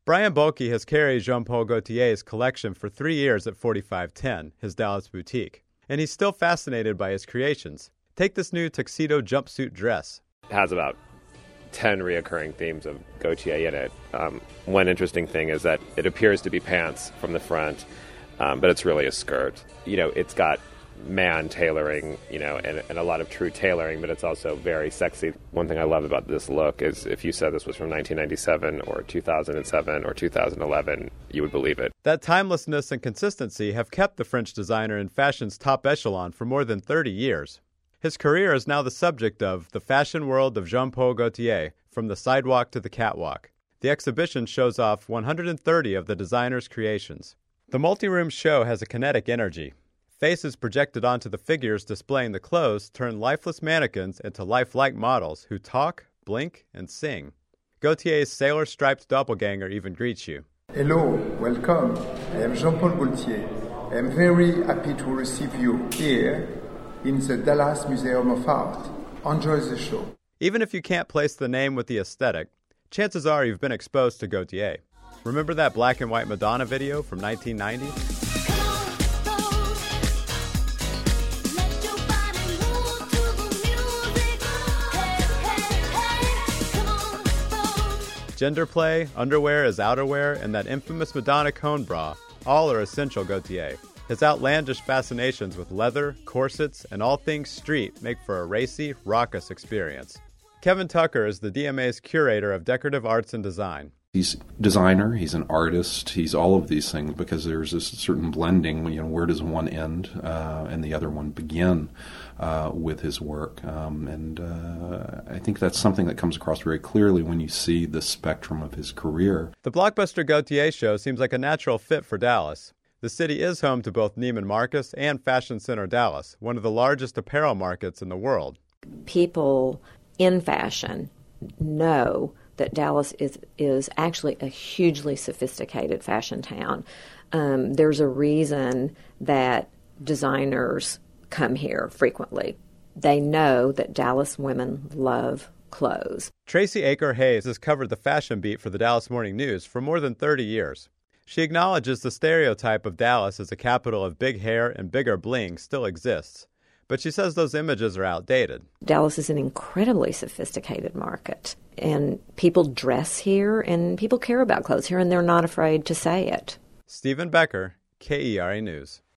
Brian Bulke has carried Jean-Paul Gaultier's collection for 3 years at 4510, his Dallas boutique, and he's still fascinated by his creations. Take this new tuxedo jumpsuit dress. It has about 10 reoccurring themes of Gaultier in it. One interesting thing is that it appears to be pants from the front, but it's really a skirt. It's got man tailoring, and a lot of true tailoring, but it's also very sexy. One thing I love about this look is if you said this was from 1997 or 2007 or 2011, you would believe it. That timelessness and consistency have kept the French designer in fashion's top echelon for more than 30 years. His career is now the subject of The Fashion World of Jean-Paul Gaultier, From the Sidewalk to the Catwalk. The exhibition shows off 130 of the designer's creations. The multi-room show has a kinetic energy. Faces projected onto the figures displaying the clothes turn lifeless mannequins into lifelike models who talk, blink, and sing. Gaultier's sailor-striped doppelganger even greets you. Hello, welcome. I am Jean-Paul Gaultier. I am very happy to receive you here in the Dallas Museum of Art. Enjoy the show. Even if you can't place the name with the aesthetic, chances are you've been exposed to Gaultier. Remember that black and white Madonna video from 1990? Gender play, underwear as outerwear, and that infamous Madonna cone bra, all are essential Gaultier. His outlandish fascinations with leather, corsets, and all things street make for a racy, raucous experience. Kevin Tucker is the DMA's curator of decorative arts and design. He's a designer, he's an artist, he's all of these things because there's this certain blending, where does one end and the other one begin with his work. I think that's something that comes across very clearly when you see the spectrum of his career. The Blockbuster Gaultier show seems like a natural fit for Dallas. The city is home to both Neiman Marcus and Fashion Center Dallas, one of the largest apparel markets in the world. People in fashion know that Dallas is actually a hugely sophisticated fashion town. There's a reason that designers come here frequently. They know that Dallas women love clothes. Tracy Aker Hayes has covered the fashion beat for the Dallas Morning News for more than 30 years. She acknowledges the stereotype of Dallas as a capital of big hair and bigger bling still exists, but she says those images are outdated. Dallas is an incredibly sophisticated market, and people dress here, and people care about clothes here, and they're not afraid to say it. Stephen Becker, KERA News.